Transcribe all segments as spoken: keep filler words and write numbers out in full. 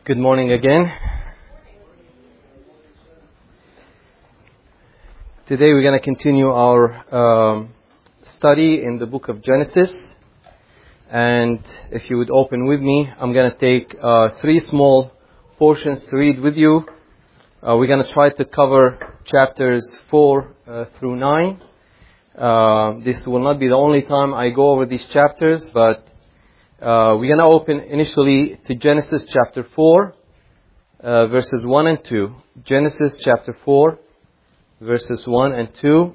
Good morning again. Today we're going to continue our um, study in the book of Genesis. And if you would open with me, I'm going to take uh, three small portions to read with you. Uh, we're going to try to cover chapters four uh, through nine. Uh, this will not be the only time I go over these chapters, but uh, we're going to open initially to Genesis chapter four, uh, verses one and two. Genesis chapter four, verses one and two.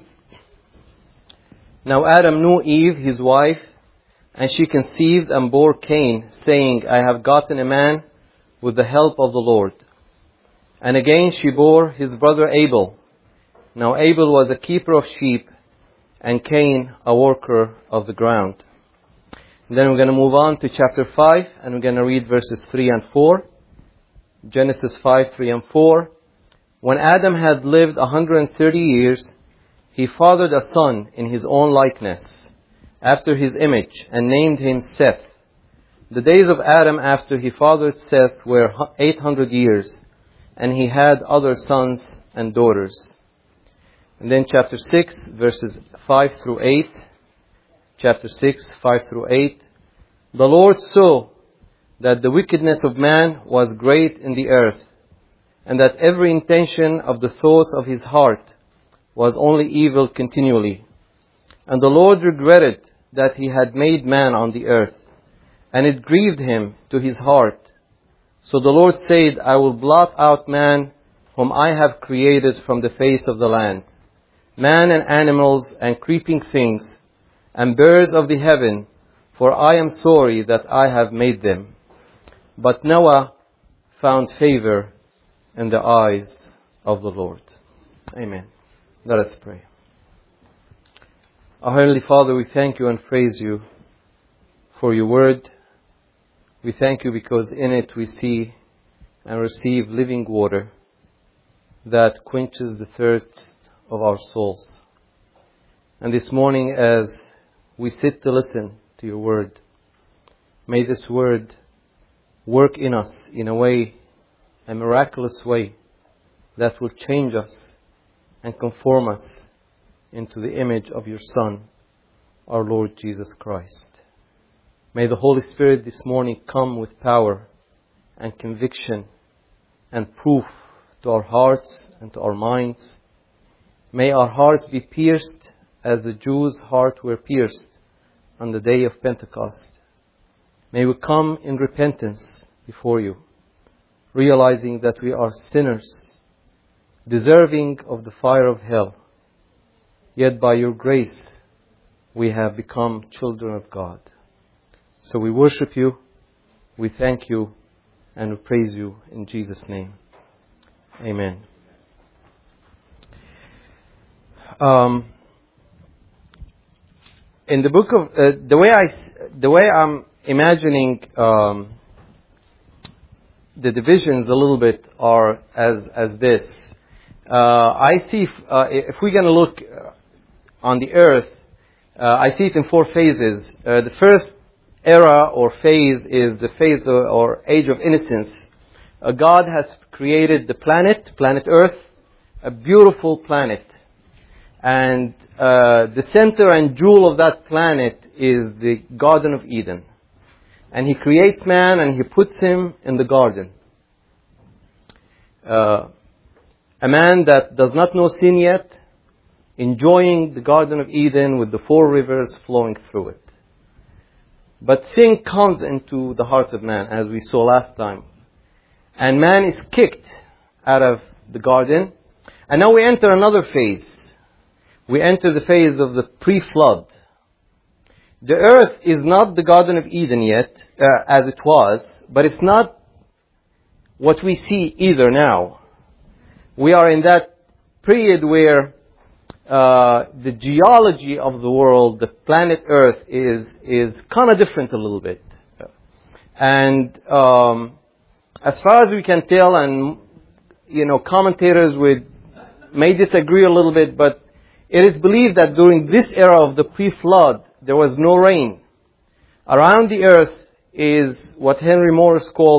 Now Adam knew Eve, his wife, and she conceived and bore Cain, saying, I have gotten a man with the help of the Lord. And again she bore his brother Abel. Now Abel was a keeper of sheep, and Cain a worker of the ground. And then we're going to move on to chapter five, and we're going to read verses three and four. Genesis five, three and four. When Adam had lived one hundred thirty years, he fathered a son in his own likeness, after his image, and named him Seth. The days of Adam after he fathered Seth were eight hundred years, and he had other sons and daughters. And then chapter six, verses five through eight. Chapter six, five through eight. The Lord saw that the wickedness of man was great in the earth, and that every intention of the thoughts of his heart was only evil continually. And the Lord regretted that he had made man on the earth, and it grieved him to his heart. So the Lord said, I will blot out man whom I have created from the face of the land, man and animals and creeping things, and birds of the heaven, for I am sorry that I have made them. But Noah found favor in the eyes of the Lord. Amen. Let us pray. Our Heavenly Father, we thank you and praise you for your word. We thank you because in it we see and receive living water that quenches the thirst of our souls. And this morning, as we sit to listen to your word, may this word work in us in a way, a miraculous way, that will change us and conform us into the image of your Son, our Lord Jesus Christ. May the Holy Spirit this morning come with power and conviction and proof to our hearts and to our minds. May our hearts be pierced as the Jews' hearts were pierced on the day of Pentecost. May we come in repentance before you, realizing that we are sinners, deserving of the fire of hell. Yet by your grace, we have become children of God. So we worship you, we thank you, and we praise you in Jesus' name. Amen. Um, in the book of uh, the way I, the way I'm imagining um, the divisions a little bit are as as this. Uh, I see if, uh, if we're going to look on the earth, uh, I see it in four phases. Uh, the first era or phase is the phase of, or age of innocence. Uh, God has created the planet, planet Earth, a beautiful planet. And uh, the center and jewel of that planet is the Garden of Eden. And He creates man and He puts him in the garden. Uh, a man that does not know sin yet, enjoying the Garden of Eden with the four rivers flowing through it. But sin comes into the heart of man, as we saw last time. And man is kicked out of the garden. And now we enter another phase. We enter the phase of the pre-flood. The earth is not the Garden of Eden yet, uh, as it was, but it's not what we see either now. We are in that period where uh, the geology of the world, the planet Earth, is is kind of different a little bit. And um, as far as we can tell, and you know, commentators would may disagree a little bit, but it is believed that during this era of the pre-flood, there was no rain. Around the earth is what Henry Morris called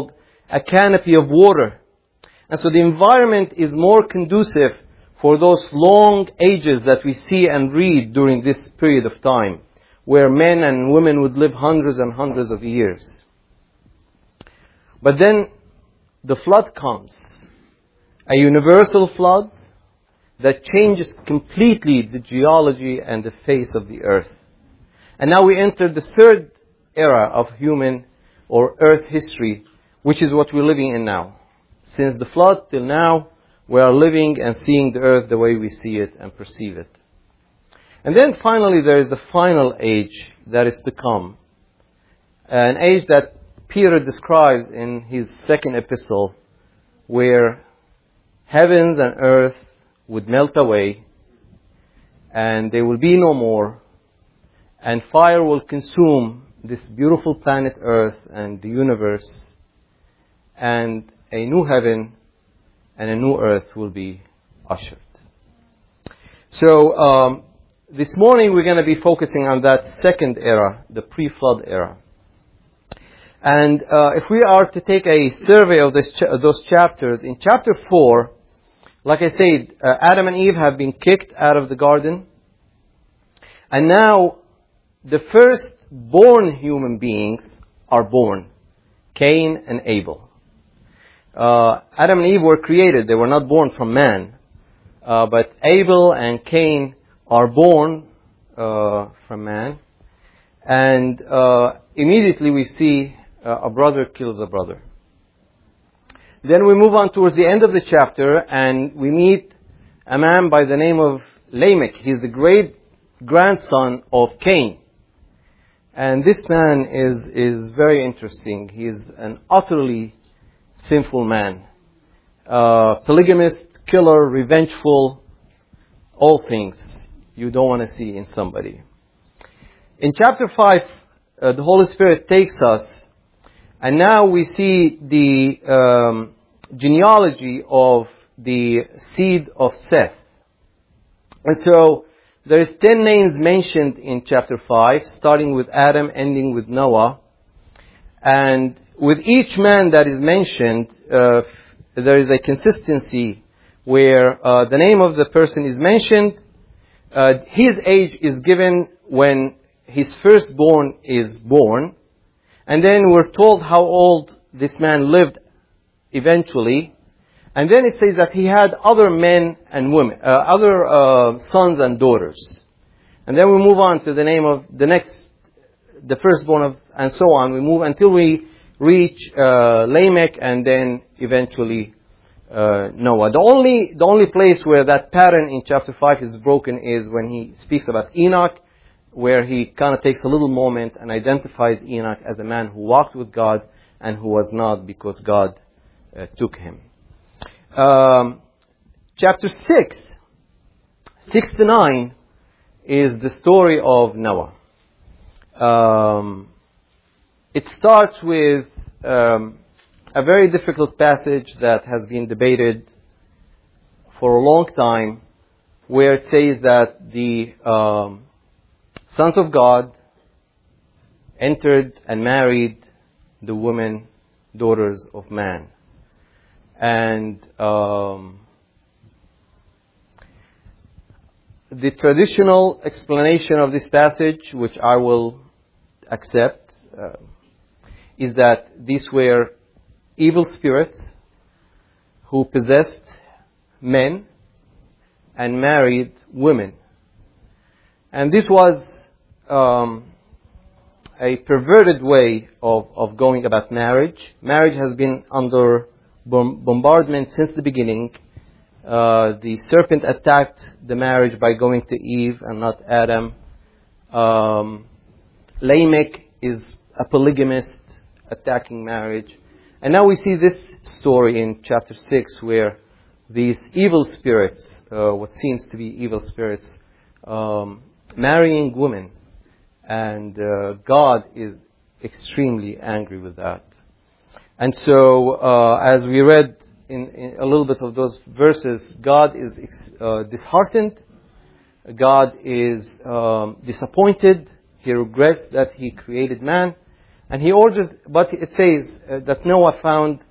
a canopy of water. And so the environment is more conducive for those long ages that we see and read during this period of time, where men and women would live hundreds and hundreds of years. But then the flood comes, a universal flood that changes completely the geology and the face of the earth. And now we enter the third era of human or earth history, which is what we're living in now. Since the flood till now, we are living and seeing the earth the way we see it and perceive it. And then finally there is a final age that is to come. An age that Peter describes in his second epistle, where heavens and earth would melt away, and there will be no more, and fire will consume this beautiful planet Earth and the universe, and a new heaven and a new earth will be ushered. So um, this morning we're going to be focusing on that second era, the pre-flood era. And uh, if we are to take a survey of this cha- those chapters, in chapter four, like I said, uh, Adam and Eve have been kicked out of the garden. And now the first born human beings are born, Cain and Abel. Uh, Adam and Eve were created. They were not born from man. Uh, but Abel and Cain are born uh, from man. And uh, immediately we see uh, a brother kills a brother. Then we move on towards the end of the chapter and we meet a man by the name of Lamech. He's the great grandson of Cain. And this man is, is very interesting. He is an utterly sinful man. Uh, polygamist, killer, revengeful, all things you don't want to see in somebody. In chapter five, uh, the Holy Spirit takes us, and now we see the um, genealogy of the seed of Seth. And so there is ten names mentioned in chapter five, starting with Adam, ending with Noah. And with each man that is mentioned, uh, there is a consistency where uh, the name of the person is mentioned, uh, his age is given when his firstborn is born, and then we're told how old this man lived eventually, and then it says that he had other men and women, uh, other uh, sons and daughters. And then we move on to the name of the next, the firstborn of, and so on. We move until we reach uh, Lamech, and then eventually uh, Noah. The only the only place where that pattern in chapter five is broken is when he speaks about Enoch, where he kind of takes a little moment and identifies Enoch as a man who walked with God and who was not, because God uh, took him. Um, chapter six, six to nine, is the story of Noah. Um, it starts with um, a very difficult passage that has been debated for a long time, where it says that the um, sons of God entered and married the women, daughters of man. And um, the traditional explanation of this passage, which I will accept, uh, is that these were evil spirits who possessed men and married women. And this was um, a perverted way of, of going about marriage. Marriage has been under bom- bombardment since the beginning. Uh, the serpent attacked the marriage by going to Eve and not Adam. Um, Lamech is a polygamist attacking marriage. And now we see this story in chapter six, where these evil spirits, uh, what seems to be evil spirits, um, marrying women. And uh, God is extremely angry with that. And so, uh, as we read in, in a little bit of those verses, God is uh, disheartened. God is um, disappointed. He regrets that He created man. And He orders, but it says uh, that Noah found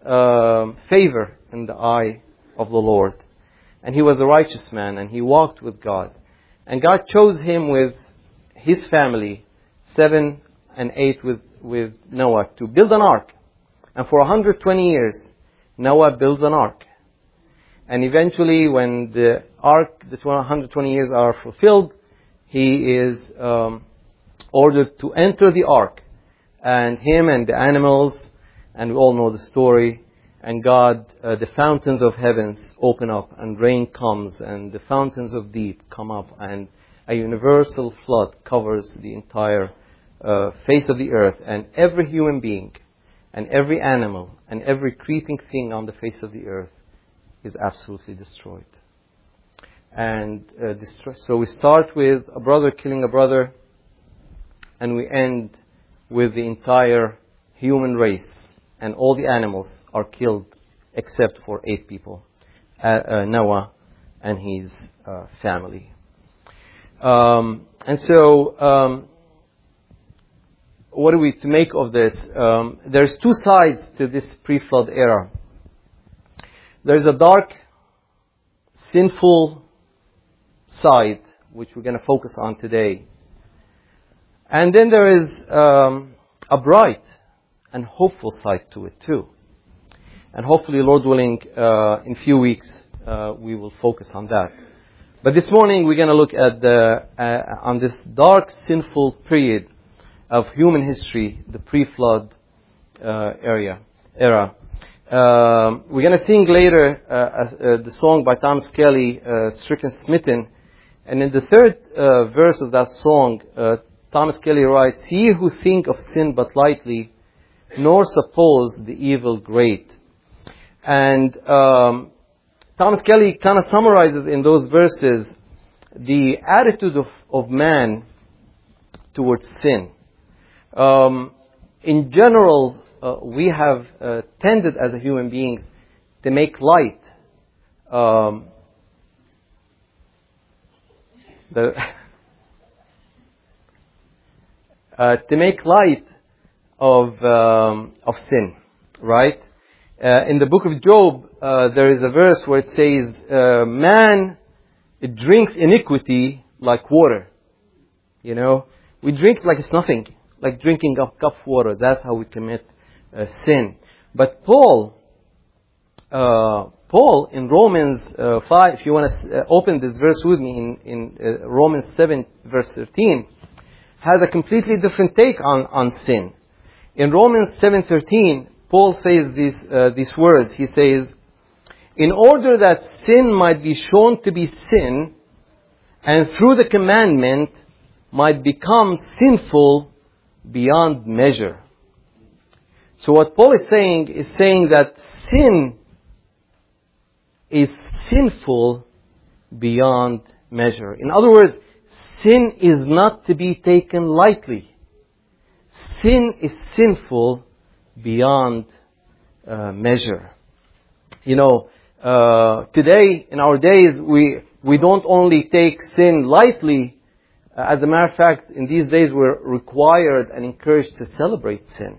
um, favor in the eye of the Lord. And he was a righteous man, and he walked with God. And God chose him with his family, seven and eight with, with Noah, to build an ark. And for one hundred twenty years, Noah builds an ark. And eventually, when the ark, the one hundred twenty years are fulfilled, he is um, ordered to enter the ark. And him and the animals, and we all know the story, and God, uh, the fountains of heavens open up, and rain comes, and the fountains of deep come up, and a universal flood covers the entire uh, face of the earth, and every human being, and every animal, and every creeping thing on the face of the earth is absolutely destroyed. And uh, destroy- so we start with a brother killing a brother, and we end with the entire human race, and all the animals are killed except for eight people, uh, uh, Noah and his uh, family. Um, and so, um, what are we to make of this? Um, there's two sides to this pre-flood era. There's a dark, sinful side, which we're going to focus on today. And then there is um, a bright and hopeful side to it too. And hopefully, Lord willing, uh, in a few weeks, uh, we will focus on that. But this morning, we're going to look at the uh, on this dark, sinful period of human history, the pre-flood uh, area era. Um, we're going to sing later uh, uh, the song by Thomas Kelly, uh, "Stricken Smitten," and in the third uh, verse of that song, uh, Thomas Kelly writes, "Ye who think of sin but lightly, nor suppose the evil great." And um, Thomas Kelly kind of summarizes in those verses the attitude of, of man towards sin. Um, in general, uh, we have uh, tended as a human beings to make light um, the uh, to make light of um, of sin, right? Uh, in the book of Job, uh, there is a verse where it says, uh, "Man, it drinks iniquity like water." You know, we drink like it's nothing, like drinking a cup of water. That's how we commit uh, sin. But Paul, uh, Paul in Romans uh, five, if you want to uh, open this verse with me in, in uh, Romans seven, verse thirteen, has a completely different take on, on sin. In Romans seven thirteen, Paul says these, uh, these words. He says, "In order that sin might be shown to be sin, and through the commandment might become sinful beyond measure." So what Paul is saying is saying that sin is sinful beyond measure. In other words, sin is not to be taken lightly. Sin is sinful beyond uh, measure. You know, uh, today, in our days, we we don't only take sin lightly. Uh, as a matter of fact, in these days, we're required and encouraged to celebrate sin.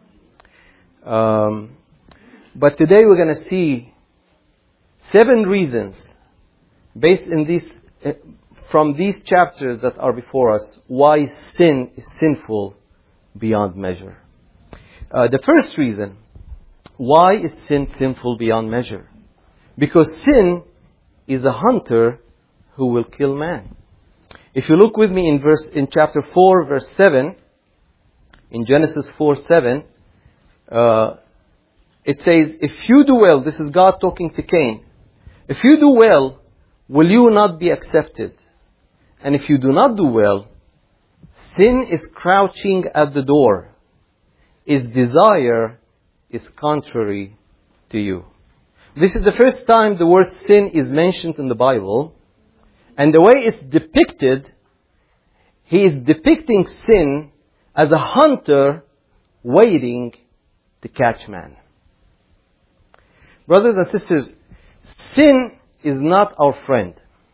Um, but today, we're going to see seven reasons, based in these uh, from these chapters that are before us, why sin is sinful beyond measure. Uh, the first reason, why is sin sinful beyond measure? Because sin is a hunter who will kill man. If you look with me in verse in chapter four, verse seven, in Genesis four seven, uh, it says, "If you do well," this is God talking to Cain, "if you do well, will you not be accepted? And if you do not do well, sin is crouching at the door. Its desire is contrary to you." This is the first time the word sin is mentioned in the Bible. And the way it's depicted, he is depicting sin as a hunter waiting to catch man. Brothers and sisters, sin is not our friend.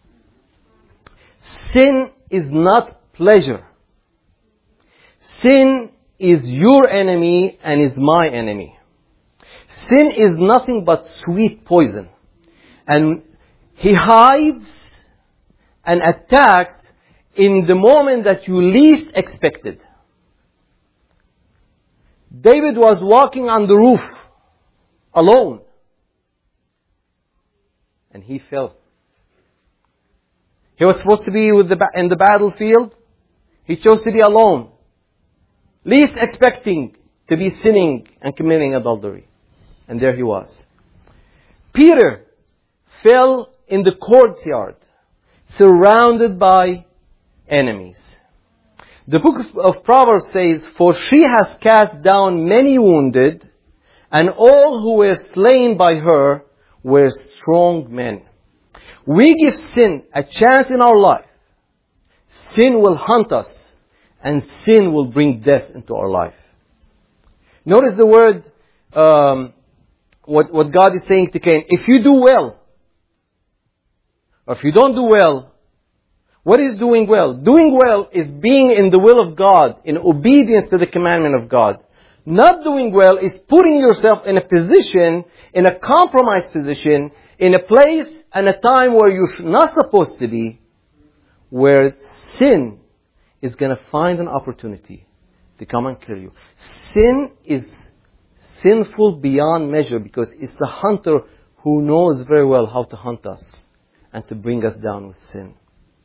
Sin is not pleasure. Sin is your enemy and is my enemy. sin is nothing but sweet poison. And he hides and attacks in the moment that you least expected. David was walking on the roof alone. And he fell. He was supposed to be with the, in the battlefield. He chose to be alone. Least expecting to be sinning and committing adultery. And there he was. Peter fell in the courtyard, surrounded by enemies. The book of Proverbs says, "For she has cast down many wounded, and all who were slain by her were strong men." We give sin a chance in our life. Sin will hunt us, and sin will bring death into our life. Notice the word, um, what, what God is saying to Cain. If you do well, or if you don't do well, what is doing well? Doing well is being in the will of God, in obedience to the commandment of God. Not doing well is putting yourself in a position, in a compromised position, in a place and a time where you're not supposed to be, where sin is going to find an opportunity to come and kill you. Sin is sinful beyond measure because it's the hunter who knows very well how to hunt us and to bring us down with sin.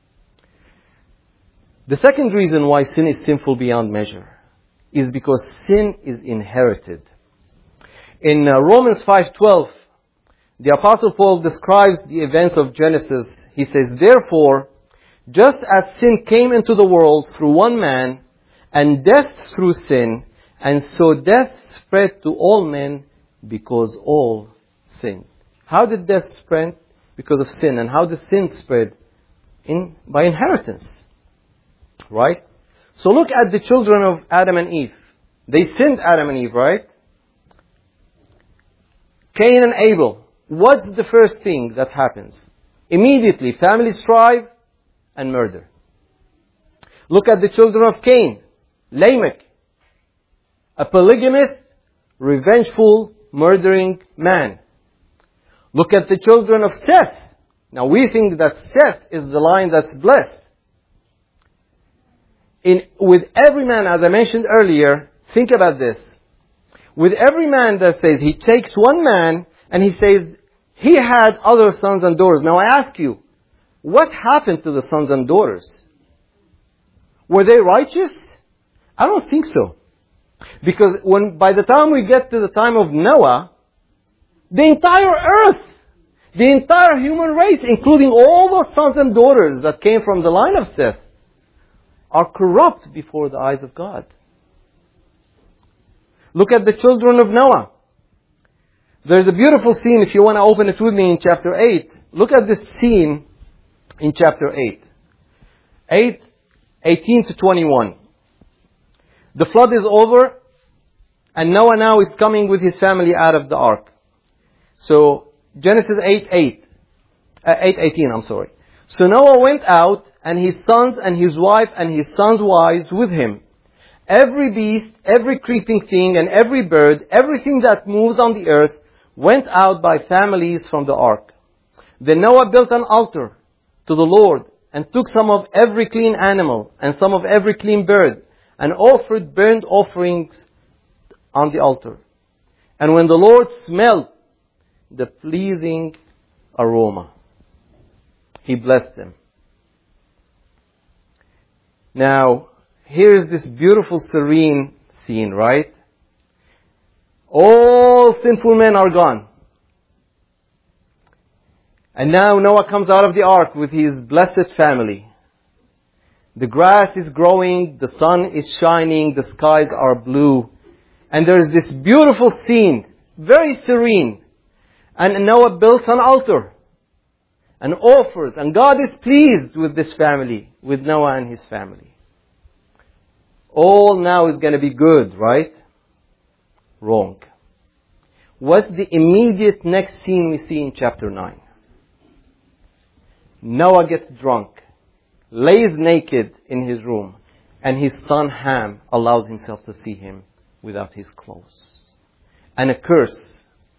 The second reason why sin is sinful beyond measure is because sin is inherited. In uh, Romans five twelve, the Apostle Paul describes the events of Genesis. He says, "Therefore, just as sin came into the world through one man, and death through sin, and so death spread to all men because all sinned." How did death spread? Because of sin. And how did sin spread? In, by inheritance. Right? So look at the children of Adam and Eve. They sinned, Adam and Eve, right? Cain and Abel. What's the first thing that happens? Immediately, family strife and murder. Look at the children of Cain. Lamech. A polygamist, revengeful, murdering man. Look at the children of Seth. Now we think that Seth is the line that's blessed. In, with every man, as I mentioned earlier, think about this. With every man that says, he takes one man and he says, he had other sons and daughters. Now I ask you, what happened to the sons and daughters? Were they righteous? I don't think so. Because when, by the time we get to the time of Noah, the entire earth, the entire human race, including all those sons and daughters that came from the line of Seth, are corrupt before the eyes of God. Look at the children of Noah. There's a beautiful scene, if you want to open it with me, in chapter eight. Look at this scene in chapter eight. eight, eighteen to twenty-one. The flood is over, and Noah now is coming with his family out of the ark. So, Genesis eight, eight. Uh, eight, eighteen, I'm sorry. So Noah went out, and his sons and his wife and his sons' wives with him. Every beast, every creeping thing, and every bird, everything that moves on the earth, went out by families from the ark. Then Noah built an altar to the Lord, and took some of every clean animal, and some of every clean bird, and offered burnt offerings on the altar. And when the Lord smelled the pleasing aroma, He blessed them. Now, here's this beautiful, serene scene, right? All sinful men are gone. And now Noah comes out of the ark with his blessed family. The grass is growing, the sun is shining, the skies are blue. And there's this beautiful scene, very serene. And Noah builds an altar and offers. And God is pleased with this family, with Noah and his family. All now is going to be good, right? Wrong. What's the immediate next scene we see in chapter nine? Noah gets drunk, lays naked in his room, and his son Ham allows himself to see him without his clothes. And a curse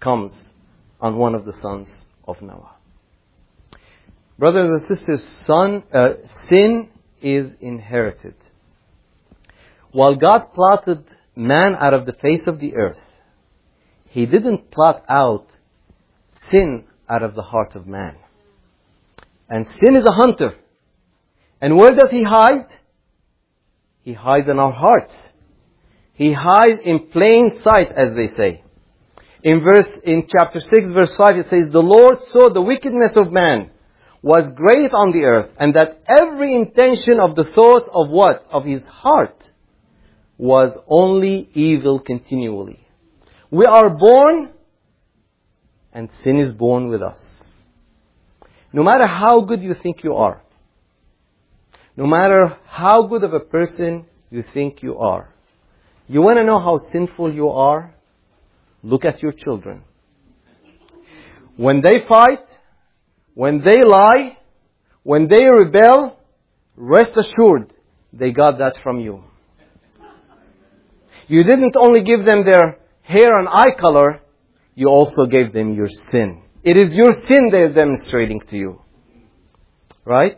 comes on one of the sons of Noah. Brothers and sisters, son, uh, sin is inherited. While God plotted man out of the face of the earth, He didn't plot out sin out of the heart of man. And sin is a hunter. And where does he hide? He hides in our hearts. He hides in plain sight, as they say. In verse, in chapter six, verse five, it says, "The Lord saw the wickedness of man was great on the earth, and that every intention of the thoughts of what? Of his heart was only evil continually." We are born, and sin is born with us. No matter how good you think you are, no matter how good of a person you think you are, you want to know how sinful you are? Look at your children. When they fight, when they lie, when they rebel, rest assured they got that from you. You didn't only give them their hair and eye color, you also gave them your sin. It is your sin they are demonstrating to you. Right?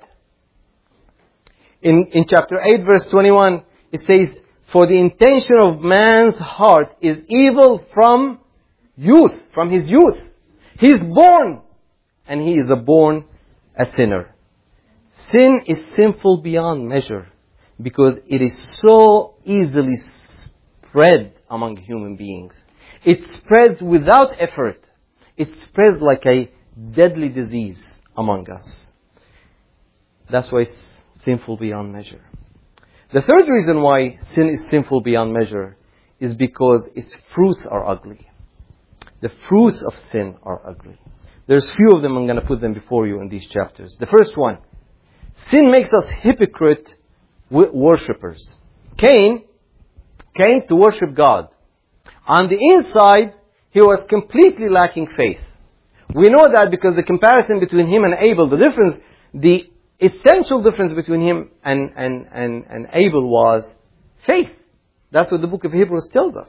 In, in chapter eight, verse twenty-one, it says, "For the intention of man's heart is evil from youth," from his youth. He is born, and he is a born a sinner. Sin is sinful beyond measure because it is so easily spread among human beings. It spreads without effort. It spreads like a deadly disease among us. That's why it's sinful beyond measure. The third reason why sin is sinful beyond measure is because its fruits are ugly. The fruits of sin are ugly. There's few of them. I'm going to put them before you in these chapters. The first one, sin makes us hypocrite worshippers. Cain came to worship God. On the inside, he was completely lacking faith. We know that because the comparison between him and Abel, the difference, the essential difference between him and, and, and, and Abel was faith. That's what the book of Hebrews tells us.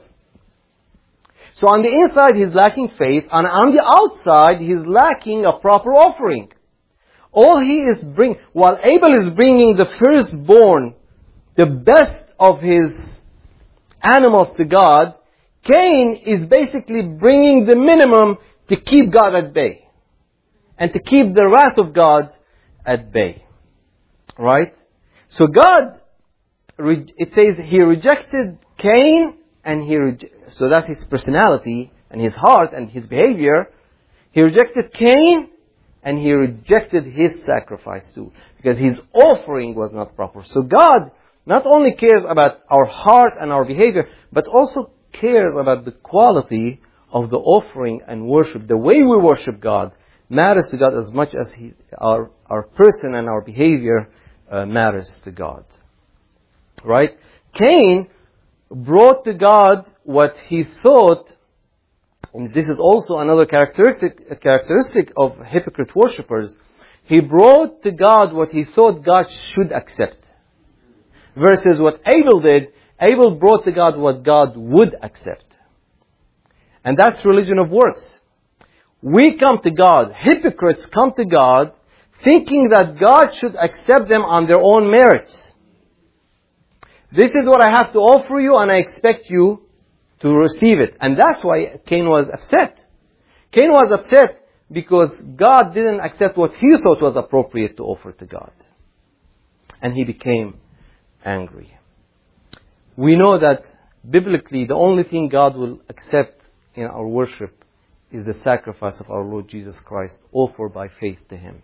So on the inside, he's lacking faith, and on the outside, he's lacking a proper offering. All he is bringing, while Abel is bringing the firstborn, the best of his animals to God, Cain is basically bringing the minimum to keep God at bay. And to keep the wrath of God at bay. Right? So God, it says he rejected Cain, and he rejected, so that's his personality and his heart and his behavior. He rejected Cain, and he rejected his sacrifice too, because his offering was not proper. So God not only cares about our heart and our behavior, but also cares about the quality of the offering and worship. The way we worship God matters to God as much as he, our, our person and our behavior uh, matters to God. Right? Cain brought to God what he thought, and this is also another characteristic, characteristic of hypocrite worshippers. He brought to God what he thought God should accept. Versus what Abel did, Abel brought to God what God would accept. And that's religion of works. We come to God, hypocrites come to God, thinking that God should accept them on their own merits. This is what I have to offer you, and I expect you to receive it. And that's why Cain was upset. Cain was upset because God didn't accept what he thought was appropriate to offer to God. And he became angry. We know that biblically the only thing God will accept in our worship is the sacrifice of our Lord Jesus Christ, offered by faith to Him.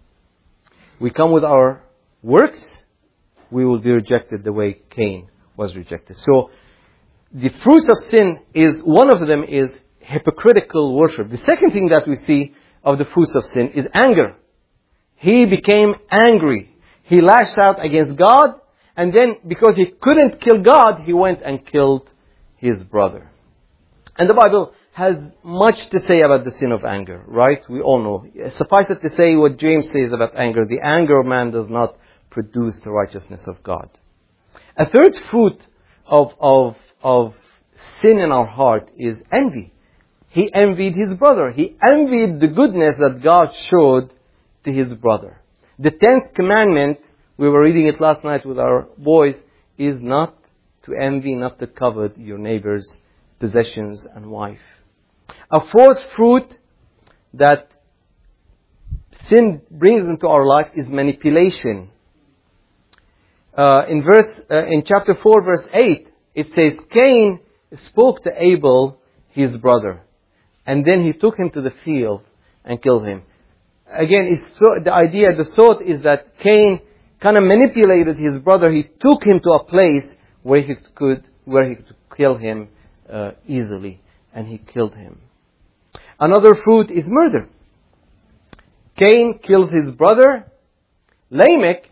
We come with our works, we will be rejected the way Cain was rejected. So the fruits of sin is, one of them is hypocritical worship. The second thing that we see of the fruits of sin is anger. He became angry. He lashed out against God, and then because he couldn't kill God, he went and killed his brother. And the Bible has much to say about the sin of anger, right? We all know. Suffice it to say what James says about anger. The anger of man does not produce the righteousness of God. A third fruit of, of, of sin in our heart is envy. he envied his brother. He envied the goodness that God showed to his brother. The tenth commandment, we were reading it last night with our boys, is not to envy, not to covet your neighbor's possessions and wife. A fourth fruit that sin brings into our life is manipulation. Uh, in verse, uh, in chapter four, verse eight, it says, Cain spoke to Abel, his brother, and then he took him to the field and killed him. Again, it's so, the idea, the thought is that Cain kind of manipulated his brother. He took him to a place where he could, where he could kill him uh, easily, and he killed him. Another fruit is murder. Cain kills his brother. Lamech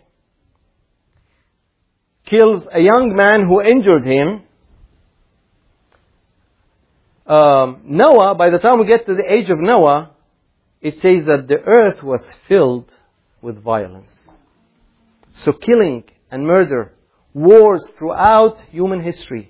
kills a young man who injured him. Um, Noah, by the time we get to the age of Noah, it says that the earth was filled with violence. So killing and murder, wars throughout human history.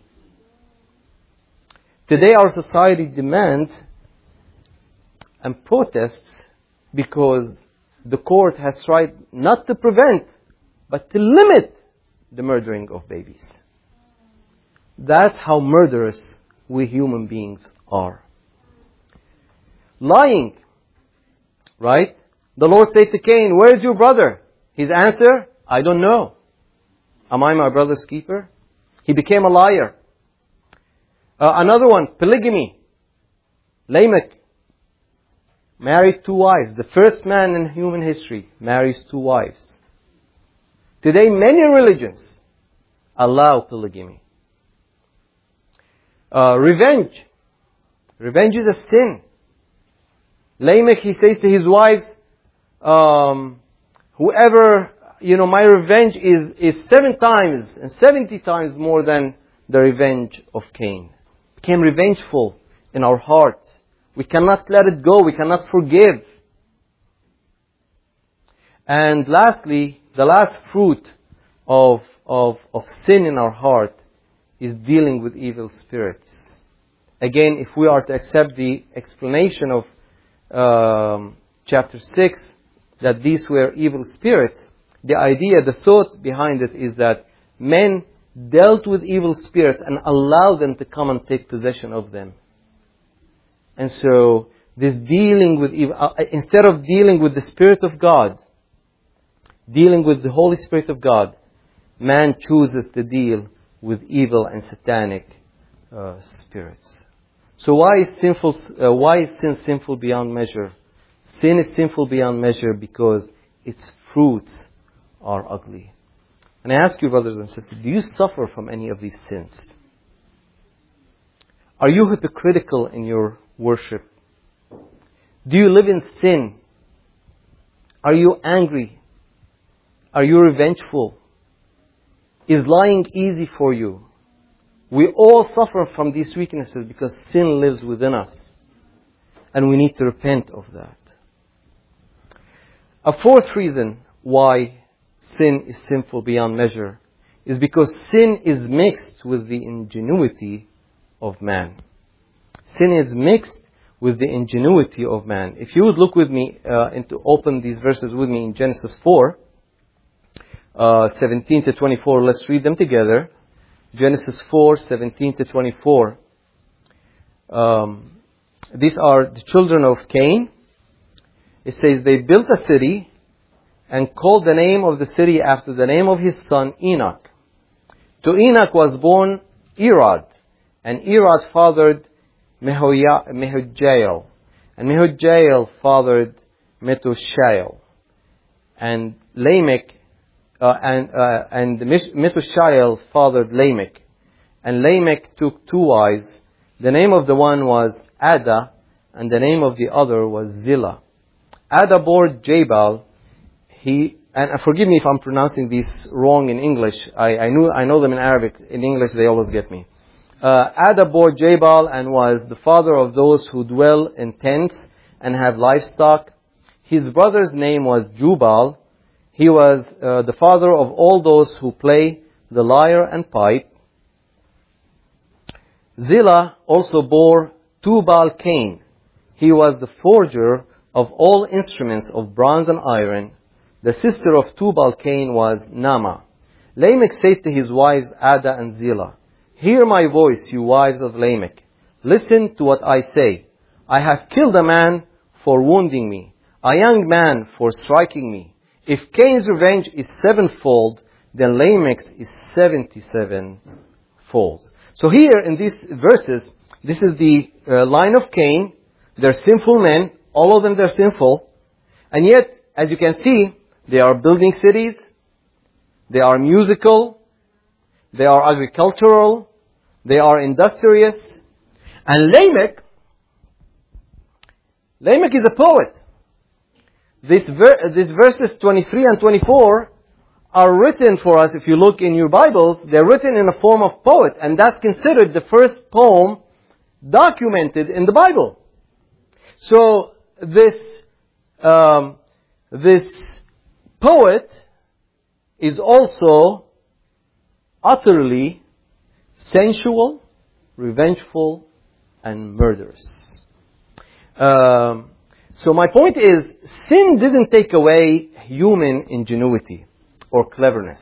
Today our society demands and protests because the court has tried not to prevent, but to limit the murdering of babies. That's how murderous we human beings are. Lying. Right? The Lord said to Cain, where is your brother? His answer, I don't know. Am I my brother's keeper? He became a liar. Uh, another one, polygamy. Lamech married two wives. The first man in human history marries two wives. Today, many religions allow polygamy. Uh, revenge. Revenge is a sin. Lamech, he says to his wives, um, whoever, you know, my revenge is, is seven times and seventy times more than the revenge of Cain. Became revengeful in our hearts. We cannot let it go. We cannot forgive. And lastly, the last fruit of, of, of sin in our heart is dealing with evil spirits. Again, if we are to accept the explanation of um, chapter six, that these were evil spirits, the idea, the thought behind it is that men dealt with evil spirits and allowed them to come and take possession of them. And so, this dealing with evil, uh, instead of dealing with the Spirit of God, dealing with the Holy Spirit of God, man chooses to deal with evil and satanic uh, spirits. So why is sinful? Uh, why is sin sinful beyond measure? Sin is sinful beyond measure because its fruits are ugly. And I ask you, brothers and sisters, do you suffer from any of these sins? Are you hypocritical in your worship? Do you live in sin? Are you angry? Are you revengeful? Is lying easy for you? We all suffer from these weaknesses because sin lives within us. And we need to repent of that. A fourth reason why sin is sinful beyond measure is because sin is mixed with the ingenuity of man. Sin is mixed with the ingenuity of man. If you would look with me uh, and to open these verses with me in Genesis four, uh, seventeen to twenty-four, let's read them together. Genesis four, seventeen to twenty-four. Um, these are the children of Cain. It says, they built a city and called the name of the city after the name of his son Enoch. To Enoch was born Irad, and Irad fathered Mehujael, and Mehujael fathered Methushael, and Lamech, uh, and uh, and Methushael fathered Lamech, and Lamech took two wives. The name of the one was Ada, and the name of the other was Zillah. Ada bore Jabal. He and forgive me if I'm pronouncing these wrong in English. I, I knew I know them in Arabic. In English, they always get me. Uh, Ada bore Jabal and was the father of those who dwell in tents and have livestock. His brother's name was Jubal. He was uh, the father of all those who play the lyre and pipe. Zillah also bore Tubal Cain. he was the forger of all instruments of bronze and iron. The sister of Tubal-Cain was Naamah. Lamech said to his wives Ada and Zillah, hear my voice, you wives of Lamech. Listen to what I say. I have killed a man for wounding me, a young man for striking me. If Cain's revenge is sevenfold, then Lamech's is seventy-seven folds. So here in these verses, this is the uh, line of Cain. They're sinful men. All of them, they're sinful. And yet, as you can see, they are building cities. They are musical. They are agricultural. They are industrious. And Lamech, Lamech is a poet. This ver- these verses twenty-three and twenty-four are written for us, if you look in your Bibles, they're written in a form of poet. And that's considered the first poem documented in the Bible. So this, um, this poet is also utterly sensual, revengeful, and murderous. Um, so my point is, sin didn't take away human ingenuity or cleverness.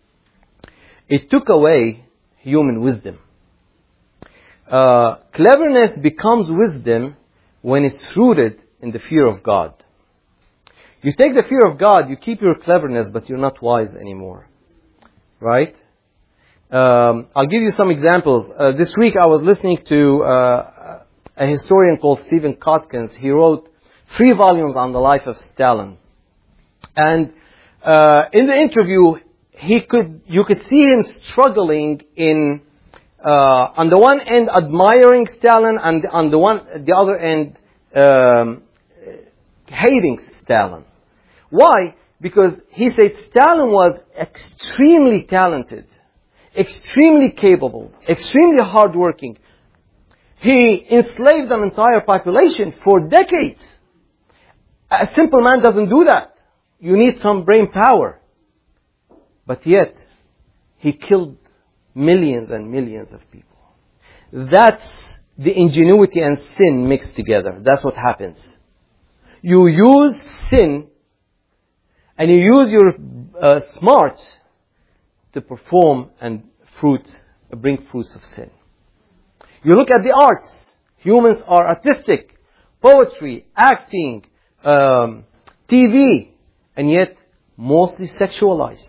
It took away human wisdom. Uh, cleverness becomes wisdom when it's rooted in the fear of God. You take the fear of God, you keep your cleverness, but you're not wise anymore. Right? Um, I'll give you some examples. Uh, this week I was listening to uh, a historian called Stephen Kotkins. He wrote three volumes on the life of Stalin. And uh, in the interview, he could you could see him struggling in, uh, on the one end, admiring Stalin, and on the one, the other end, um, hating Stalin. Why? Because he said Stalin was extremely talented, extremely capable, extremely hardworking. He enslaved an entire population for decades. A simple man doesn't do that. You need some brain power. But yet, he killed millions and millions of people. That's the ingenuity and sin mixed together. That's what happens. You use sin and you use your uh, smarts to perform and fruit, uh, bring fruits of sin. You look at the arts. Humans are artistic. Poetry, acting, um, T V, and yet mostly sexualized.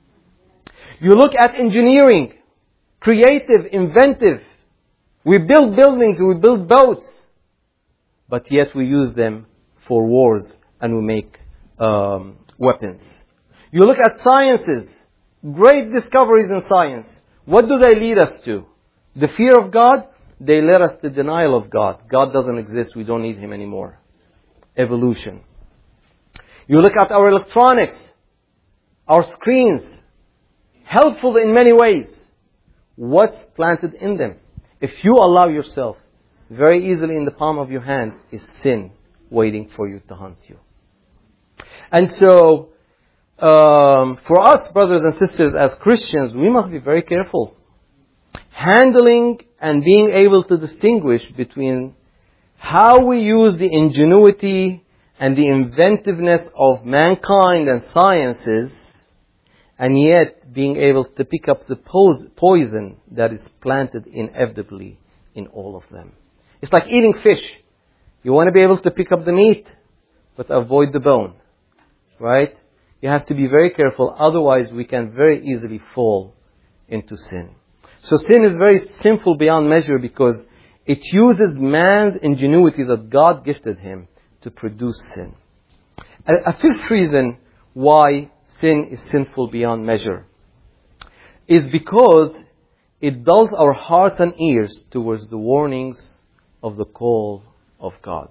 You look at engineering, creative, inventive. We build buildings, we build boats, but yet we use them for wars and we make um, weapons. You look at sciences, great discoveries in science. What do they lead us to? The fear of God? They lead us to denial of God. God doesn't exist, we don't need Him anymore. Evolution. You look at our electronics, our screens, helpful in many ways. What's planted in them? If you allow yourself, very easily in the palm of your hand is sin waiting for you to hunt you. And so, um, for us, brothers and sisters, as Christians, we must be very careful. Handling and being able to distinguish between how we use the ingenuity and the inventiveness of mankind and sciences, and yet being able to pick up the poison that is planted inevitably in all of them. It's like eating fish. You want to be able to pick up the meat, but avoid the bone. Right? You have to be very careful, otherwise we can very easily fall into sin. So sin is very sinful beyond measure because it uses man's ingenuity that God gifted him to produce sin. A, a fifth reason why sin is sinful beyond measure is because it dulls our hearts and ears towards the warnings of the call of God.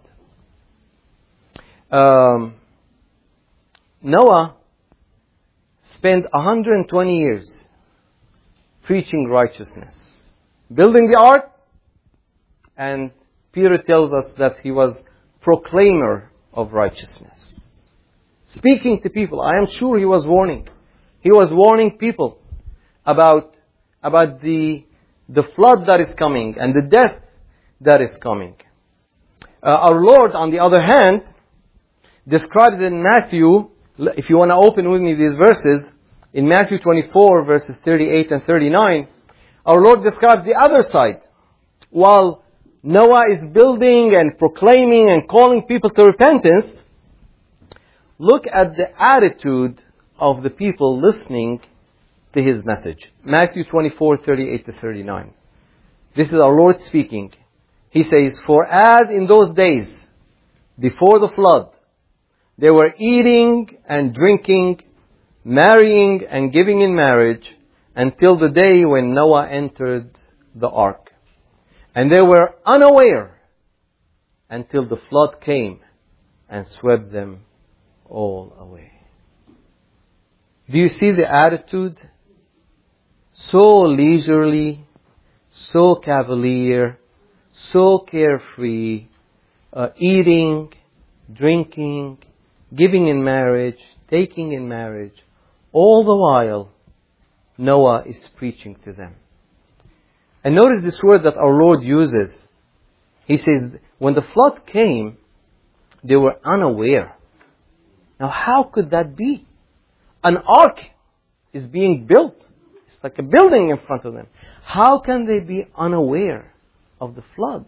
Um, Noah spent one hundred twenty years preaching righteousness, building the ark, and Peter tells us that he was proclaimer of righteousness. Speaking to people, I am sure he was warning. He was warning people about, about the, the flood that is coming and the death that is coming. Uh, our Lord, on the other hand, describes in Matthew, if you want to open with me these verses, in Matthew twenty-four, verses thirty-eight and thirty-nine, our Lord describes the other side. While Noah is building and proclaiming and calling people to repentance, look at the attitude of the people listening to his message. Matthew twenty-four, thirty-eight to thirty-nine. This is our Lord speaking. He says, "For as in those days before the flood, they were eating and drinking, marrying and giving in marriage, until the day when Noah entered the ark. And they were unaware until the flood came and swept them all away." Do you see the attitude? So leisurely, so cavalier, so carefree, uh, eating, drinking, giving in marriage, taking in marriage. All the while, Noah is preaching to them. And notice this word that our Lord uses. He says, when the flood came, they were unaware. Now, how could that be? An ark is being built. It's like a building in front of them. How can they be unaware of the flood?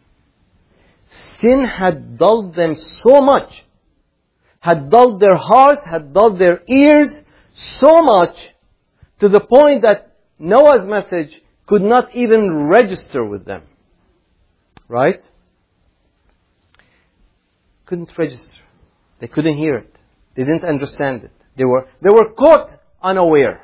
Sin had dulled them so much, had dulled their hearts, had dulled their ears so much, to the point that Noah's message could not even register with them. Right? Couldn't register. They couldn't hear it. They didn't understand it. They were, they were caught unaware.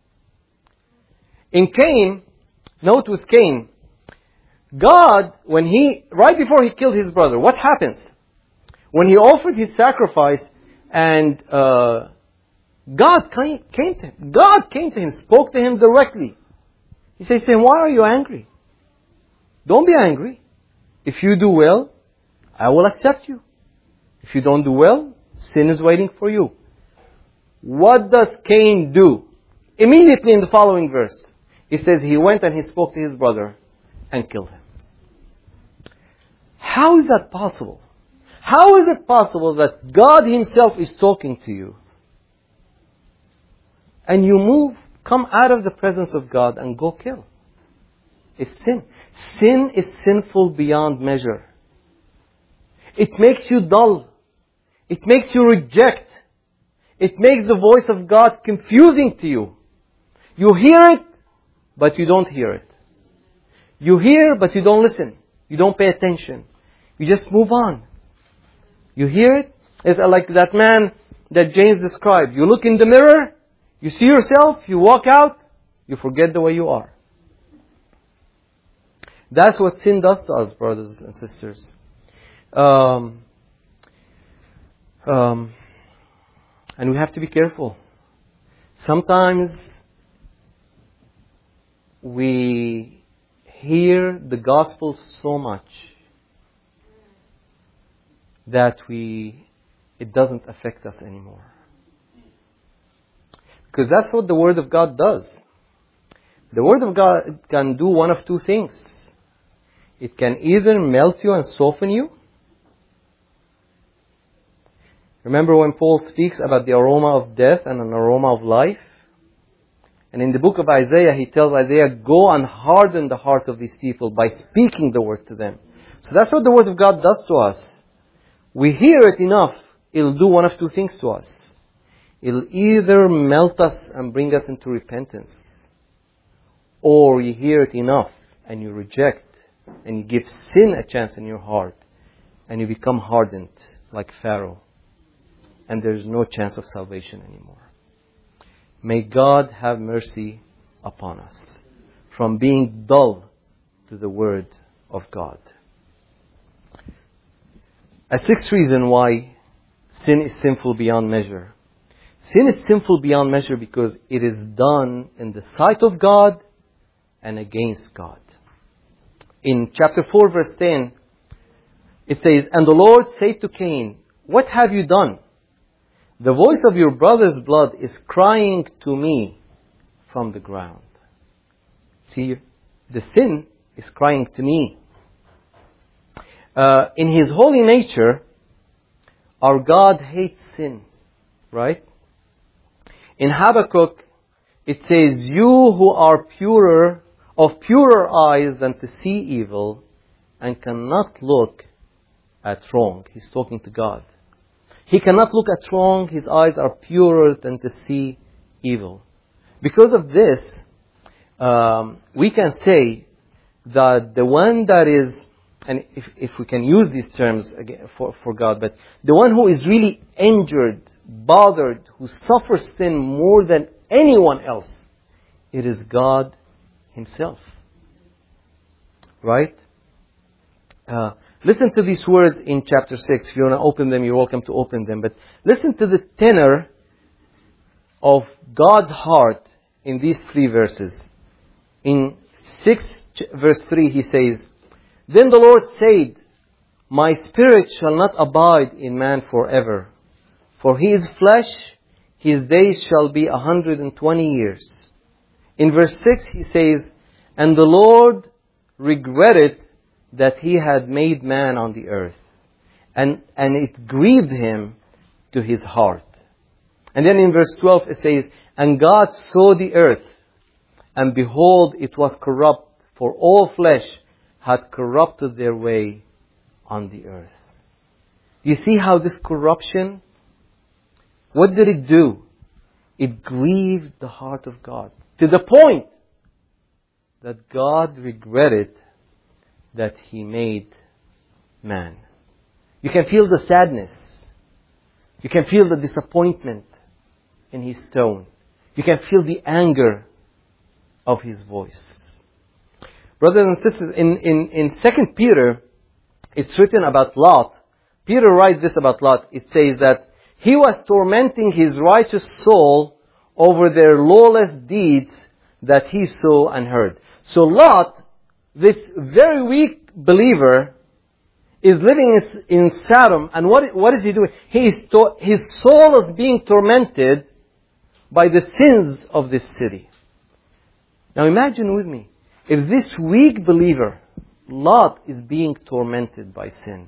In Cain, note with Cain, God, when he, right before he killed his brother, what happens? When he offered his sacrifice and uh, God came, came to him. God came to him, spoke to him directly. He says to him, "Why are you angry? Don't be angry. If you do well, I will accept you. If you don't do well, sin is waiting for you." What does Cain do? Immediately in the following verse, he says he went and he spoke to his brother and killed him. How is that possible? How is it possible that God Himself is talking to you and you move, come out of the presence of God and go kill? It's sin. Sin is sinful beyond measure. It makes you dull. It makes you reject. It makes the voice of God confusing to you. You hear it, but you don't hear it. You hear, but you don't listen. You don't pay attention. You just move on. You hear it. It's like that man that James described. You look in the mirror, you see yourself, you walk out, you forget the way you are. That's what sin does to us, brothers and sisters. Um, um, and we have to be careful. Sometimes we hear the gospel so much that we it doesn't affect us anymore. Because that's what the Word of God does. The Word of God can do one of two things. It can either melt you and soften you. Remember when Paul speaks about the aroma of death and an aroma of life? And in the book of Isaiah, he tells Isaiah, "Go and harden the heart of these people by speaking the word to them." So that's what the Word of God does to us. We hear it enough, it'll do one of two things to us. It'll either melt us and bring us into repentance, or you hear it enough and you reject and you give sin a chance in your heart and you become hardened like Pharaoh, and there's no chance of salvation anymore. May God have mercy upon us from being dull to the Word of God. A sixth reason why sin is sinful beyond measure. Sin is sinful beyond measure because it is done in the sight of God and against God. In chapter four, verse ten, it says, "And the Lord said to Cain, What have you done? The voice of your brother's blood is crying to me from the ground." See, the sin is crying to me. Uh, in His holy nature, our God hates sin, right? In Habakkuk, it says, "You who are purer, of purer eyes than to see evil, and cannot look at wrong." He's talking to God. He cannot look at wrong. His eyes are purer than to see evil. Because of this, um, we can say that the one that is, and if, if we can use these terms again for, for God, but the one who is really injured, bothered, who suffers sin more than anyone else, it is God Himself. Right? Uh, listen to these words in chapter six. If you want to open them, you're welcome to open them. But listen to the tenor of God's heart in these three verses. In six verse three, He says, "Then the Lord said, My spirit shall not abide in man forever. For he is flesh, his days shall be a hundred and twenty years." In verse six, He says, "And the Lord regretted that He had made man on the earth, and, and it grieved Him to His heart." And then in verse twelve it says, "And God saw the earth, and behold, it was corrupt, for all flesh had corrupted their way on the earth." You see how this corruption, what did it do? It grieved the heart of God, to the point that God regretted that He made man. You can feel the sadness. You can feel the disappointment in His tone. You can feel the anger of His voice. Brothers and sisters, in, in, in Second Peter, it's written about Lot. Peter writes this about Lot. It says that he was tormenting his righteous soul over their lawless deeds that he saw and heard. So Lot, this very weak believer, is living in Sodom, and what, what is he doing? He is to, his soul is being tormented by the sins of this city. Now imagine with me, if this weak believer, Lot, is being tormented by sin,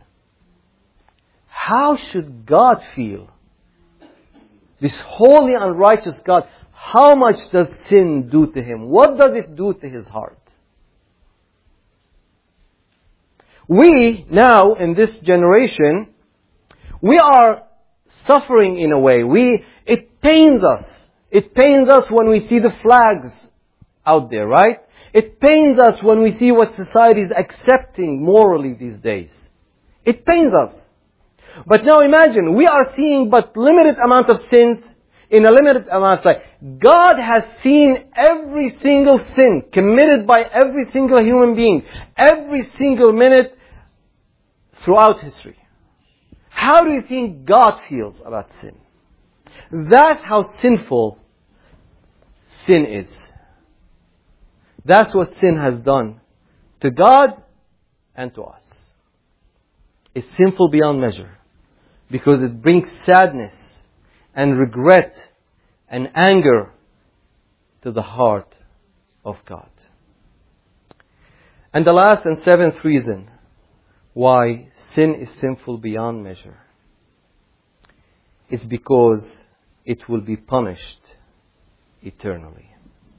how should God feel? This holy and righteous God, how much does sin do to Him? What does it do to His heart? We, now, in this generation, we are suffering in a way. We, it pains us. It pains us when we see the flags out there, right? It pains us when we see what society is accepting morally these days. It pains us. But now imagine, we are seeing but limited amount of sins in a limited amount of time. God has seen every single sin committed by every single human being, every single minute throughout history. How do you think God feels about sin? That's how sinful sin is. That's what sin has done to God and to us. It's sinful beyond measure because it brings sadness and regret and anger to the heart of God. And the last and seventh reason why sin is sinful beyond measure is because it will be punished eternally.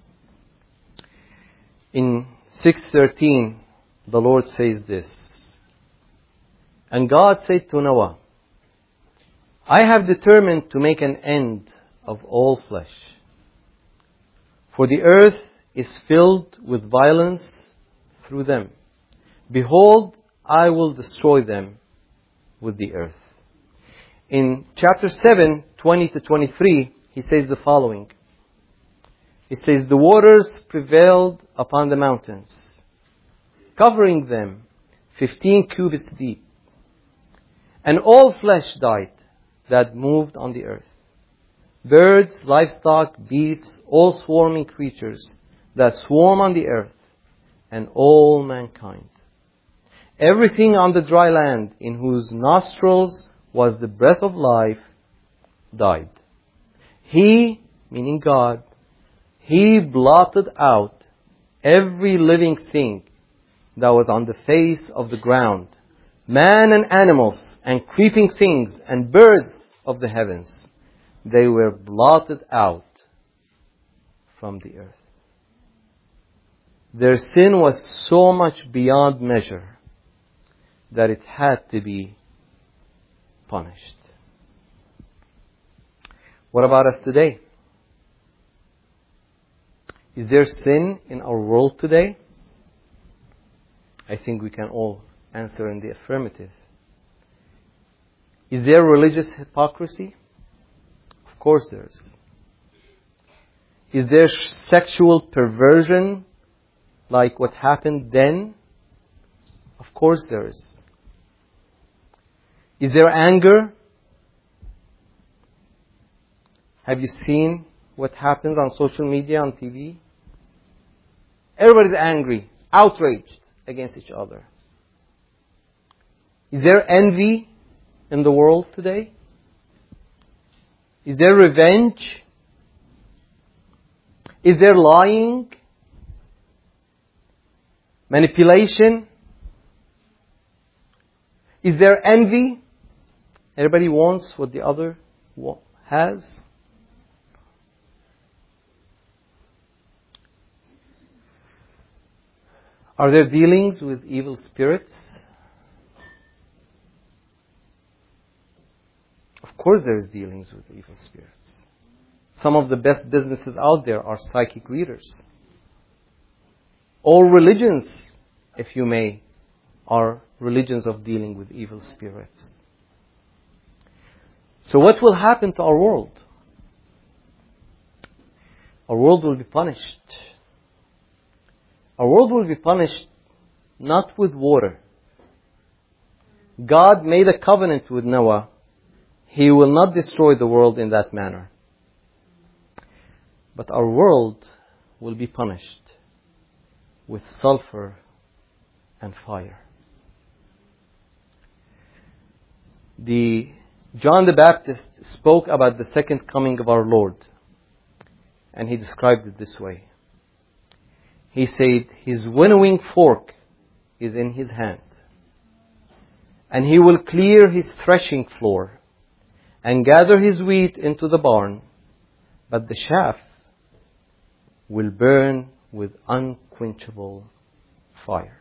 In six thirteen, the Lord says this, "And God said to Noah, I have determined to make an end of all flesh, for the earth is filled with violence through them. Behold, I will destroy them with the earth." In chapter seven, twenty to twenty-three, He says the following. It says, "The waters prevailed upon the mountains, covering them fifteen cubits deep. And all flesh died that moved on the earth. Birds, livestock, beasts, all swarming creatures that swarm on the earth, and all mankind. Everything on the dry land in whose nostrils was the breath of life died. He," meaning God, "He blotted out every living thing that was on the face of the ground, man and animals, and creeping things, and birds of the heavens, they were blotted out from the earth. Their sin was so much beyond measure that it had to be punished. What about us today? Is there sin in our world today? I think we can all answer in the affirmative. Is there religious hypocrisy? Of course there is. Is there sexual perversion like what happened then? Of course there is. Is there anger? Have you seen what happens on social media, on T V? Everybody's angry, outraged against each other. Is there envy in the world today? Is there revenge? Is there lying? Manipulation? Is there envy? Everybody wants what the other has. Are there dealings with evil spirits? Of course there is dealings with evil spirits. Some of the best businesses out there are psychic readers. All religions, if you may, are religions of dealing with evil spirits. So what will happen to our world? Our world will be punished. Our world will be punished not with water. God made a covenant with Noah. He will not destroy the world in that manner. But our world will be punished with sulfur and fire. The John the Baptist spoke about the second coming of our Lord, and he described it this way. He said, his winnowing fork is in his hand, and he will clear his threshing floor and gather his wheat into the barn, but the chaff will burn with unquenchable fire.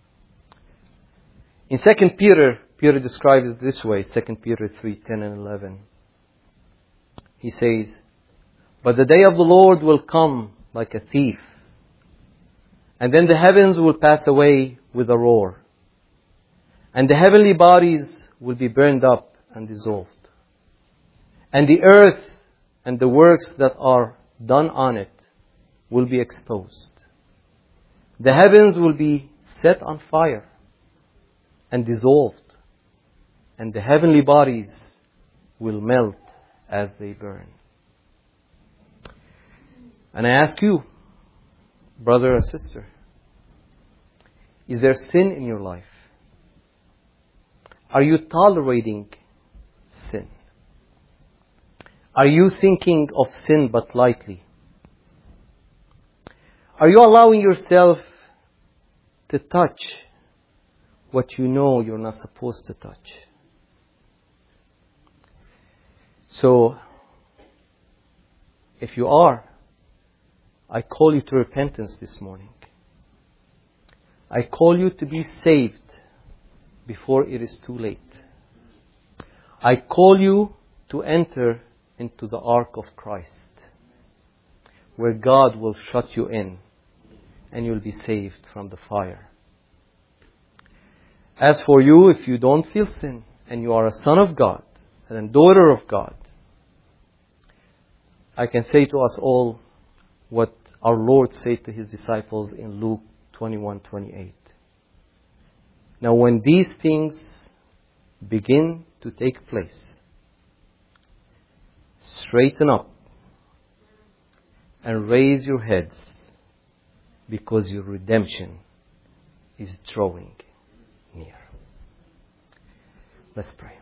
In Second Peter, Peter describes it this way, Second Peter three, ten and eleven. He says, but the day of the Lord will come like a thief, and then the heavens will pass away with a roar, and the heavenly bodies will be burned up and dissolved, and the earth and the works that are done on it will be exposed. The heavens will be set on fire and dissolved, and the heavenly bodies will melt as they burn. And I ask you, brother or sister, is there sin in your life? Are you tolerating sin? Are you thinking of sin but lightly? Are you allowing yourself to touch what you know you're not supposed to touch? So, if you are, I call you to repentance this morning. I call you to be saved before it is too late. I call you to enter into the ark of Christ, where God will shut you in and you'll be saved from the fire. As for you, if you don't feel sin and you are a son of God and a daughter of God, I can say to us all what our Lord said to His disciples in Luke twenty-one twenty-eight. Now when these things begin to take place, straighten up and raise your heads, because your redemption is drawing near. Let's pray.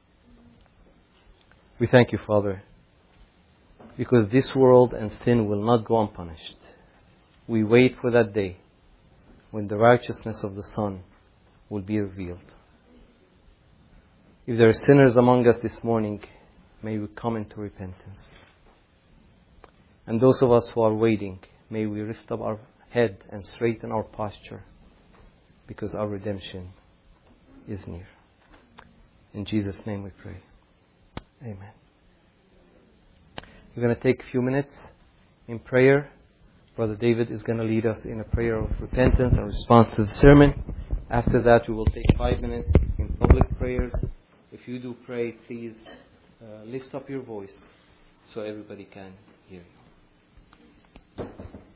We thank you, Father, because this world and sin will not go unpunished. We wait for that day when the righteousness of the Son will be revealed. If there are sinners among us this morning, may we come into repentance. And those of us who are waiting, may we lift up our head and straighten our posture, because our redemption is near. In Jesus' name we pray. Amen. We're going to take a few minutes in prayer. Brother David is going to lead us in a prayer of repentance and response to the sermon. After that, we will take five minutes in public prayers. If you do pray, please uh, lift up your voice so everybody can hear you.